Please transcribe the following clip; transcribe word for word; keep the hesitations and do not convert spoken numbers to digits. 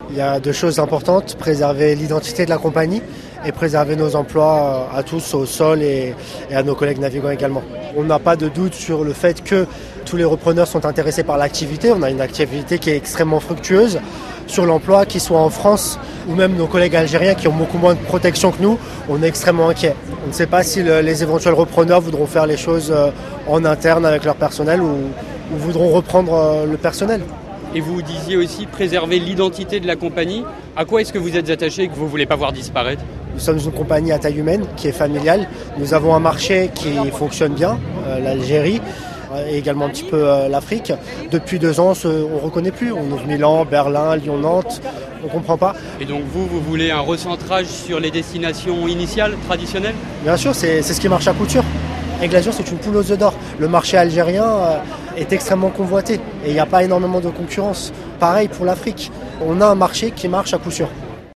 Il y a deux choses importantes, préserver l'identité de la compagnie et préserver nos emplois à tous au sol et, et à nos collègues navigants également. On n'a pas de doute sur le fait que tous les repreneurs sont intéressés par l'activité. On a une activité qui est extrêmement fructueuse. Sur l'emploi, qu'ils soient en France ou même nos collègues algériens qui ont beaucoup moins de protection que nous, on est extrêmement inquiets. On ne sait pas si le, les éventuels repreneurs voudront faire les choses en interne avec leur personnel ou, ou voudront reprendre le personnel. Et vous disiez aussi préserver l'identité de la compagnie. À quoi est-ce que vous êtes attaché et que vous ne voulez pas voir disparaître ? Nous sommes une compagnie à taille humaine qui est familiale. Nous avons un marché qui fonctionne bien, euh, l'Algérie, et également un petit peu euh, l'Afrique. Depuis deux ans, on ne reconnaît plus. On ouvre Milan, Berlin, Lyon, Nantes. On ne comprend pas. Et donc vous, vous voulez un recentrage sur les destinations initiales, traditionnelles ? Bien sûr, c'est, c'est ce qui marche à Couture. Aigle Azur, c'est une poule aux œufs d'or. Le marché algérien euh, est extrêmement convoité et il n'y a pas énormément de concurrence. Pareil pour l'Afrique. On a un marché qui marche à coup sûr.